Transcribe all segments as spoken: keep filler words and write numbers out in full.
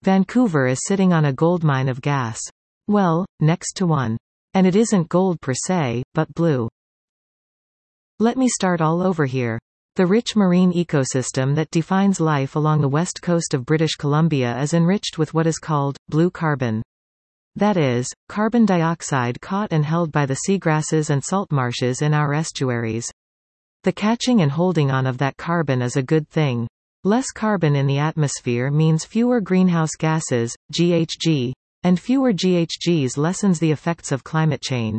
Vancouver is sitting on a goldmine of gas. Well, next to one. And it isn't gold per se, but blue. Let me start all over here. The rich marine ecosystem that defines life along the west coast of British Columbia is enriched with what is called blue carbon. That is, carbon dioxide caught and held by the seagrasses and salt marshes in our estuaries. The catching and holding on of that carbon is a good thing. Less carbon in the atmosphere means fewer greenhouse gases, G H G, and fewer G H Gs lessens the effects of climate change.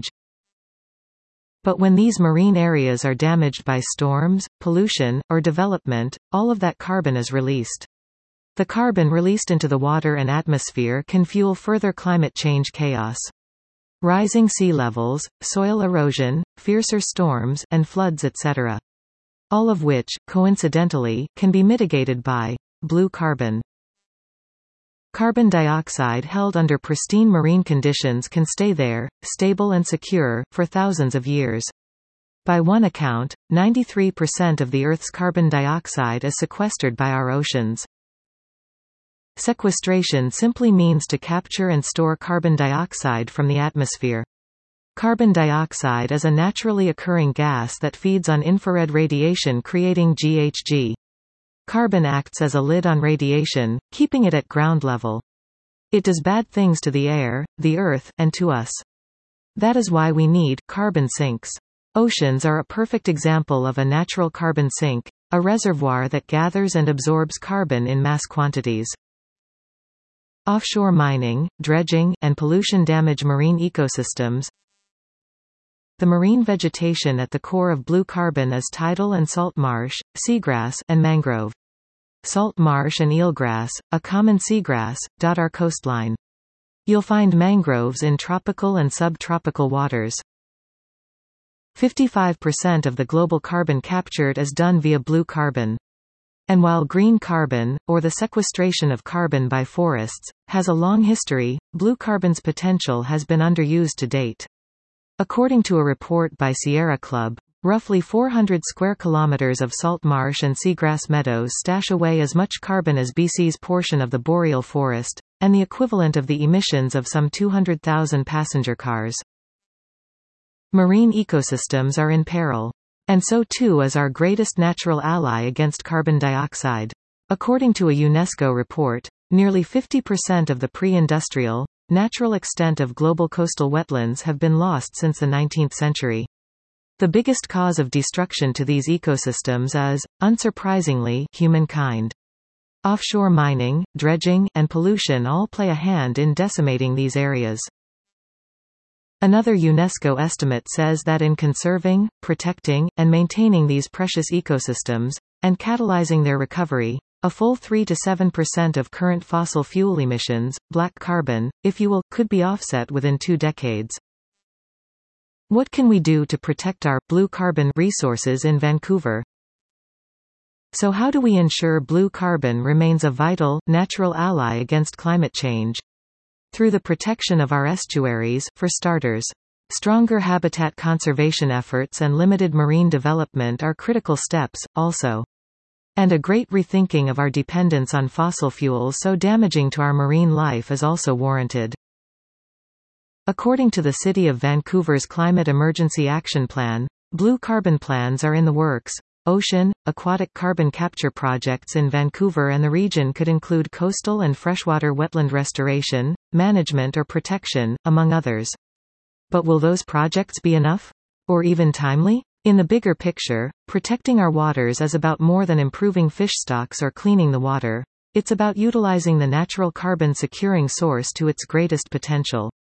But when these marine areas are damaged by storms, pollution, or development, all of that carbon is released. The carbon released into the water and atmosphere can fuel further climate change chaos. Rising sea levels, soil erosion, fiercer storms, and floods et cetera. All of which, coincidentally, can be mitigated by blue carbon. Carbon dioxide held under pristine marine conditions can stay there, stable and secure, for thousands of years. By one account, ninety-three percent of the Earth's carbon dioxide is sequestered by our oceans. Sequestration simply means to capture and store carbon dioxide from the atmosphere. Carbon dioxide is a naturally occurring gas that feeds on infrared radiation, creating G H G. Carbon acts as a lid on radiation, keeping it at ground level. It does bad things to the air, the earth, and to us. That is why we need carbon sinks. Oceans are a perfect example of a natural carbon sink, a reservoir that gathers and absorbs carbon in mass quantities. Offshore mining, dredging, and pollution damage marine ecosystems. The marine vegetation at the core of blue carbon is tidal and salt marsh, seagrass, and mangrove. Salt marsh and eelgrass, a common seagrass, dot our coastline. You'll find mangroves in tropical and subtropical waters. fifty-five percent of the global carbon captured is done via blue carbon. And while green carbon, or the sequestration of carbon by forests, has a long history, blue carbon's potential has been underused to date. According to a report by Sierra Club, roughly four hundred square kilometers of salt marsh and seagrass meadows stash away as much carbon as B C's portion of the boreal forest, and the equivalent of the emissions of some two hundred thousand passenger cars. Marine ecosystems are in peril. And so too is our greatest natural ally against carbon dioxide. According to a UNESCO report, nearly fifty percent of the pre-industrial, natural extent of global coastal wetlands have been lost since the nineteenth century. The biggest cause of destruction to these ecosystems is, unsurprisingly, humankind. Offshore mining, dredging, and pollution all play a hand in decimating these areas. Another UNESCO estimate says that in conserving, protecting, and maintaining these precious ecosystems, and catalyzing their recovery, a full three to seven percent of current fossil fuel emissions, black carbon, if you will, could be offset within two decades. What can we do to protect our blue carbon resources in Vancouver? So how do we ensure blue carbon remains a vital, natural ally against climate change? Through the protection of our estuaries, for starters. Stronger habitat conservation efforts and limited marine development are critical steps, also. And a great rethinking of our dependence on fossil fuels so damaging to our marine life is also warranted. According to the City of Vancouver's Climate Emergency Action Plan, blue carbon plans are in the works. Ocean, aquatic carbon capture projects in Vancouver and the region could include coastal and freshwater wetland restoration, management or protection, among others. But will those projects be enough? Or even timely? In the bigger picture, protecting our waters is about more than improving fish stocks or cleaning the water. It's about utilizing the natural carbon securing source to its greatest potential.